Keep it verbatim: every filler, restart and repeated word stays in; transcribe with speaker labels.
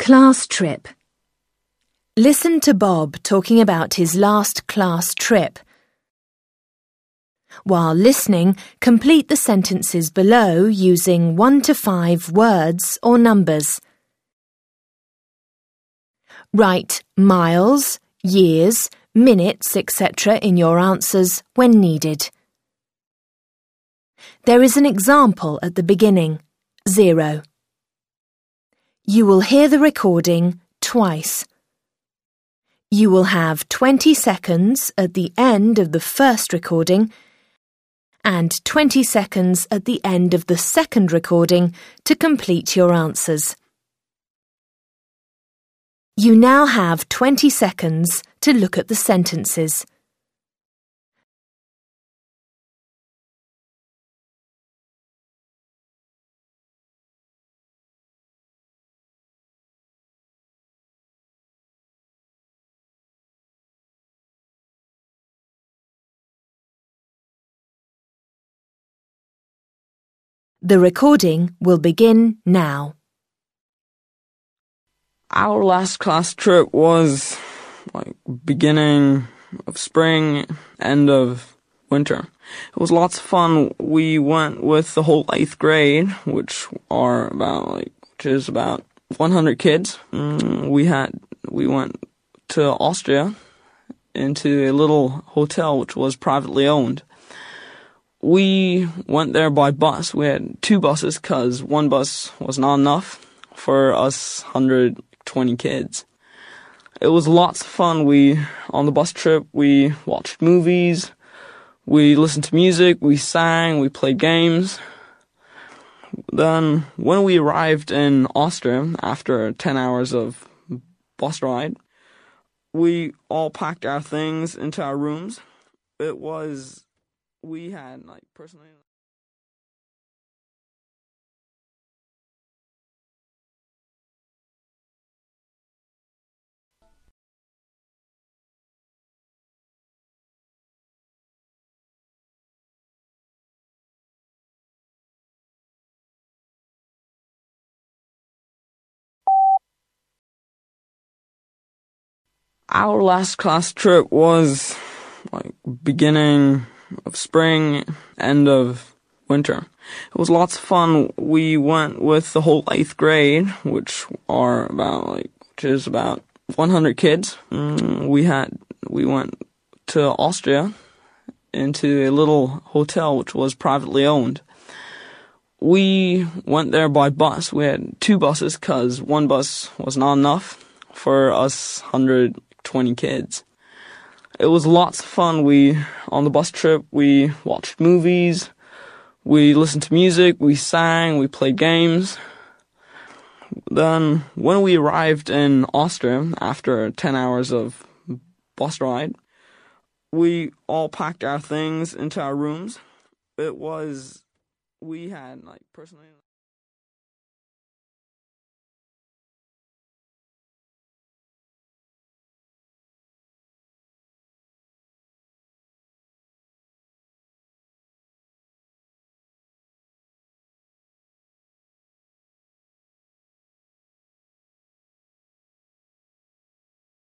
Speaker 1: Class trip. Listen to Bob talking about his last class trip. While listening, complete the sentences below using one to five words or numbers. Write miles, years, minutes, et cetera in your answers when needed. There is an example at the beginning, zero. You will hear the recording twice. You will have twenty seconds at the end of the first recording and twenty seconds at the end of the second recording to complete your answers. You now have twenty seconds to look at the sentences. The recording will begin now.
Speaker 2: Our last class trip was like beginning of spring, end of winter. It was lots of fun. We went with the whole eighth grade, which are about like which is about one hundred kids. Mm, we had we went to Austria into a little hotel which was privately owned. We went there by bus. We had two buses because one bus was not enough for us one hundred twenty kids. It was lots of fun. We, on the bus trip, we watched movies, we listened to music, we sang, we played games. Then, when we arrived in Austria, after ten hours of bus ride, we all packed our things into our rooms. It was... We had, like, personally... Our last class trip was, like, beginning... of spring, end of winter. It was lots of fun. We went with the whole eighth grade, which are about like which is about one hundred kids. Mm, we had we went to Austria into a little hotel which was privately owned. We went there by bus. We had two buses because one bus was not enough for us one hundred twenty kids. It was lots of fun. We, on the bus trip, we watched movies, we listened to music, we sang, we played games. Then, when we arrived in Austria, after ten hours of bus ride, we all packed our things into our rooms. It was, we had, like, personally...